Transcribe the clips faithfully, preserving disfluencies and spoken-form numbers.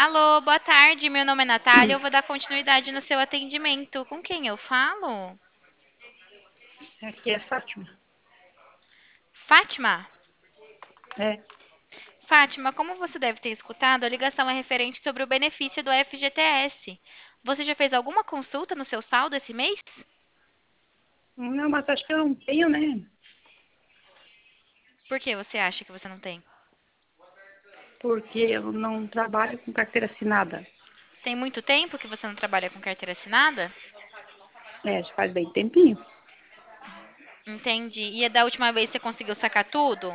Alô, boa tarde. Meu nome é Natália. Eu vou dar continuidade no seu atendimento. Com quem eu falo? Aqui é Fátima. Fátima? É. Fátima, como você deve ter escutado, a ligação é referente sobre o benefício do F G T S. Você já fez alguma consulta no seu saldo esse mês? Não, mas acho que eu não tenho, né? Por que você acha que você não tem? Porque eu não trabalho com carteira assinada. Tem muito tempo que você não trabalha com carteira assinada? É, já faz bem tempinho. Entendi. E da última vez você conseguiu sacar tudo?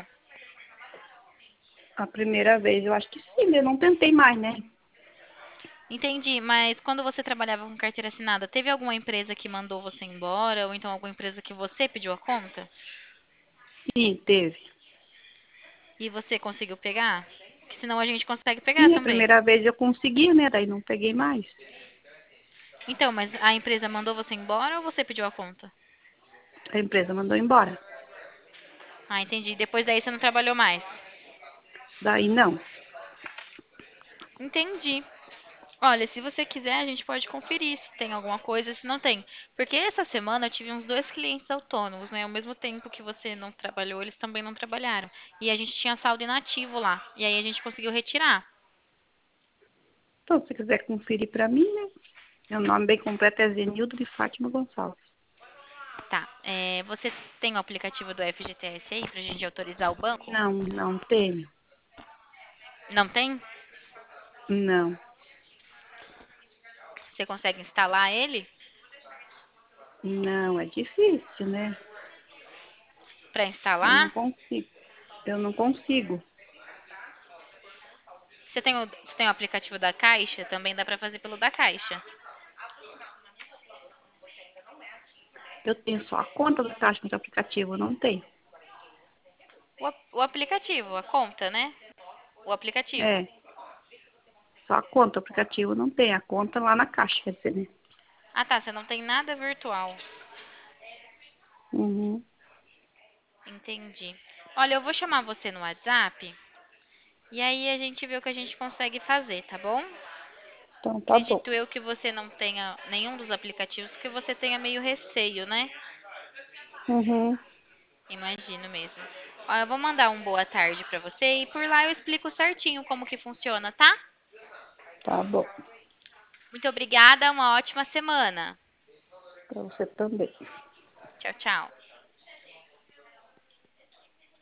A primeira vez eu acho que sim, eu não tentei mais, né? Entendi, mas quando você trabalhava com carteira assinada, teve alguma empresa que mandou você embora ou então alguma empresa que você pediu a conta? Sim, teve. E você conseguiu pegar? Que senão a gente consegue pegar Sim, a também. primeira vez eu consegui, né? Daí não peguei mais. Então, mas a empresa mandou você embora ou você pediu a conta? A empresa mandou embora. Ah, entendi. Depois daí você não trabalhou mais. Daí não. Entendi. Olha, se você quiser, a gente pode conferir se tem alguma coisa, se não tem. Porque essa semana eu tive uns dois clientes autônomos, né? Ao mesmo tempo que você não trabalhou, eles também não trabalharam. E a gente tinha saldo inativo lá. E aí a gente conseguiu retirar. Então, se quiser conferir pra mim, né? Meu nome bem completo é Zenildo de Fátima Gonçalves. Tá. É, você tem o aplicativo do F G T S aí pra gente autorizar o banco? Não, não tenho. Não tem? Não. Você consegue instalar ele Não, é difícil, né? para Eu não instalar? consigo. Eu não consigo. Você tem o, você tem o aplicativo da Caixa? Também dá para fazer pelo da Caixa. Eu tenho só a conta da Caixa, mas o aplicativo eu não tenho. O, ap- o aplicativo, a conta, né? O aplicativo. É, só a conta, o aplicativo não tem. A conta lá na Caixa, quer dizer, né? Ah, tá. Você não tem nada virtual. Uhum. Entendi. Olha, eu vou chamar você no WhatsApp e aí a gente vê o que a gente consegue fazer, tá bom? Então tá bom. Acredito eu que você não tenha nenhum dos aplicativos, que você tenha meio receio, né? Uhum. Imagino mesmo. Ó, eu vou mandar um boa tarde pra você e por lá eu explico certinho como que funciona, tá? Tá bom. Muito obrigada, uma ótima semana. Pra você também. Tchau, tchau.